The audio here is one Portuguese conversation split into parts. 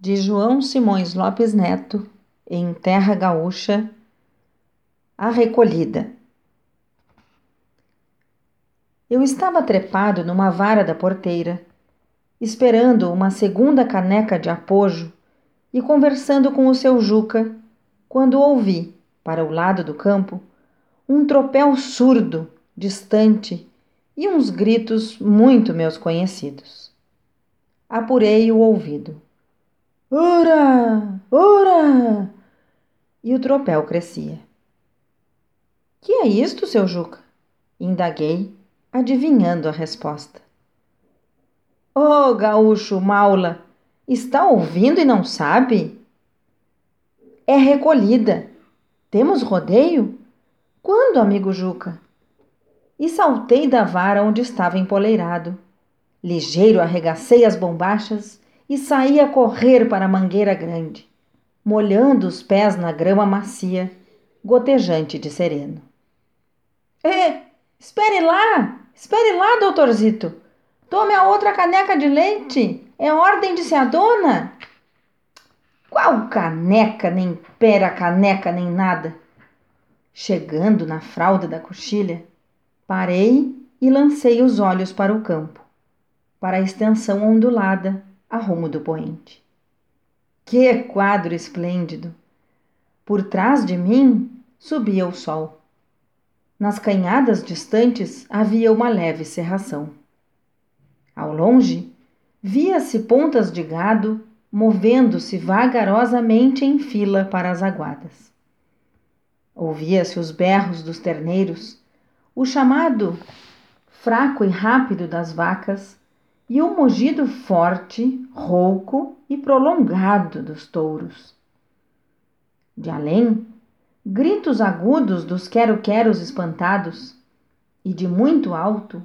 de João Simões Lopes Neto, em Terra Gaúcha, A Recolhida. Eu estava trepado numa vara da porteira, esperando uma segunda caneca de apojo e conversando com o seu Juca, quando ouvi, para o lado do campo, um tropel surdo, distante, e uns gritos muito meus conhecidos. Apurei o ouvido. Ora! Ora! E o tropel crescia. Que é isto, seu Juca? Indaguei, adivinhando a resposta. Oh, gaúcho maula! Está ouvindo e não sabe? É recolhida. Temos rodeio? Quando, amigo Juca? E saltei da vara onde estava empoleirado. Ligeiro arregacei as bombachas e saí a correr para a mangueira grande, molhando os pés na grama macia, gotejante de sereno. Espere lá, doutorzito. Tome a outra caneca de leite. É ordem de se adona. Qual caneca, nem pera caneca, nem nada. Chegando na fralda da coxilha, parei e lancei os olhos para o campo, para a extensão ondulada a rumo do poente. Que quadro esplêndido! Por trás de mim subia o sol. Nas canhadas distantes havia uma leve cerração. Ao longe, via-se pontas de gado movendo-se vagarosamente em fila para as aguadas. Ouvia-se os berros dos terneiros, o chamado fraco e rápido das vacas e o mugido forte, rouco e prolongado dos touros. De além, gritos agudos dos quero-queros espantados e de muito alto,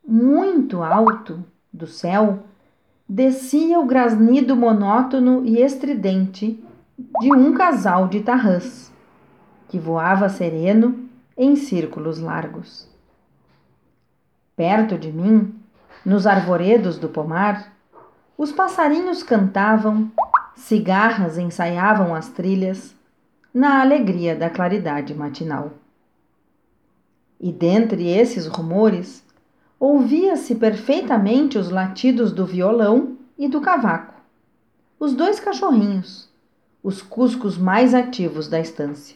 do céu, descia o grasnido monótono e estridente de um casal de tarrãs, que voava sereno em círculos largos. Perto de mim, nos arvoredos do pomar, os passarinhos cantavam, cigarras ensaiavam as trilhas, na alegria da claridade matinal. E dentre esses rumores, ouvia-se perfeitamente os latidos do violão e do cavaco, os dois cachorrinhos, os cuscos mais ativos da estância.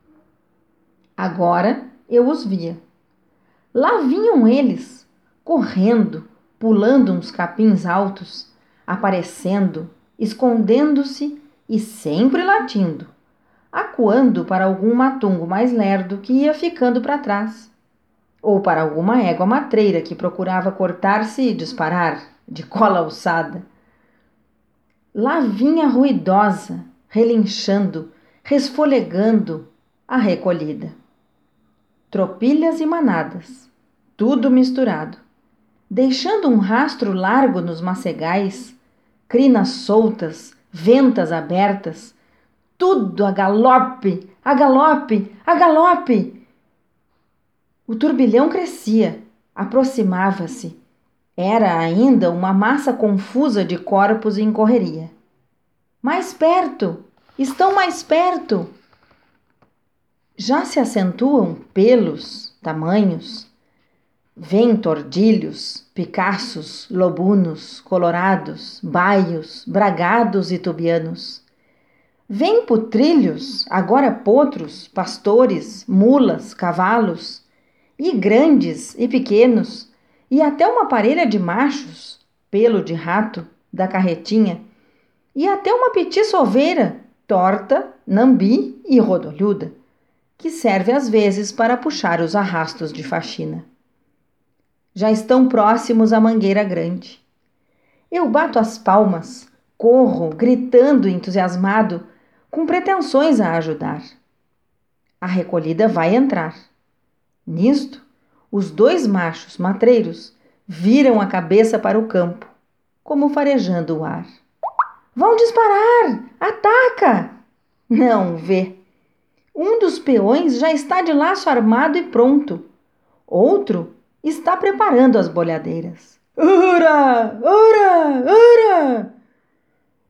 Agora eu os via. Lá vinham eles, correndo, pulando uns capins altos, aparecendo, escondendo-se e sempre latindo, acuando para algum matungo mais lerdo que ia ficando para trás, ou para alguma égua matreira que procurava cortar-se e disparar, de cola alçada. Lá vinha ruidosa, relinchando, resfolegando, a recolhida. Tropilhas e manadas, tudo misturado, deixando um rastro largo nos macegais, crinas soltas, ventas abertas, tudo a galope, a galope, a galope. O turbilhão crescia, aproximava-se. Era ainda uma massa confusa de corpos em correria. Mais perto! Estão mais perto! Já se acentuam pelos, tamanhos. Vêm tordilhos, picaços, lobunos, colorados, baios, bragados e tubianos. Vêm putrilhos, agora potros, pastores, mulas, cavalos, e grandes e pequenos, e até uma parelha de machos, pelo de rato, da carretinha, e até uma petiça oveira, torta, nambi e rodolhuda, que serve às vezes para puxar os arrastos de faxina. Já estão próximos à mangueira grande. Eu bato as palmas, corro, gritando entusiasmado, com pretensões a ajudar. A recolhida vai entrar. Nisto, os dois machos matreiros viram a cabeça para o campo, como farejando o ar. Vão disparar! Ataca! Não vê. Um dos peões já está de laço armado e pronto. Outro está preparando as bolhadeiras. Ura! Ura! Ura!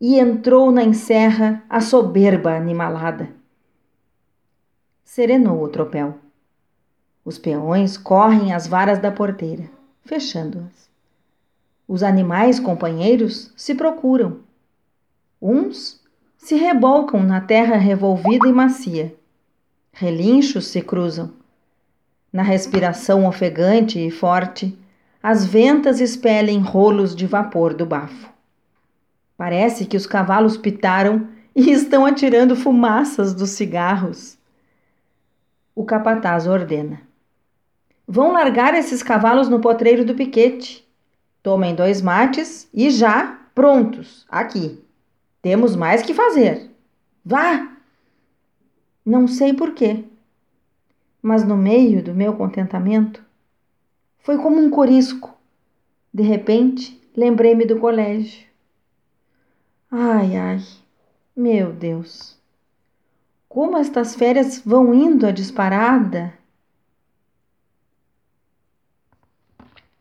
e entrou na enserra a soberba animalada. Serenou o tropel. Os peões correm às varas da porteira, fechando-as. Os animais companheiros se procuram. Uns se rebolcam na terra revolvida e macia. Relinchos se cruzam. Na respiração ofegante e forte, as ventas expelem rolos de vapor do bafo. Parece que os cavalos pitaram e estão atirando fumaças dos cigarros. O capataz ordena: vão largar esses cavalos no potreiro do piquete. Tomem 2 mates e já prontos, aqui. Temos mais que fazer. Vá! Não sei por quê, mas no meio do meu contentamento, foi como um corisco. De repente, lembrei-me do colégio. Ai, ai, meu Deus! Como estas férias vão indo à disparada!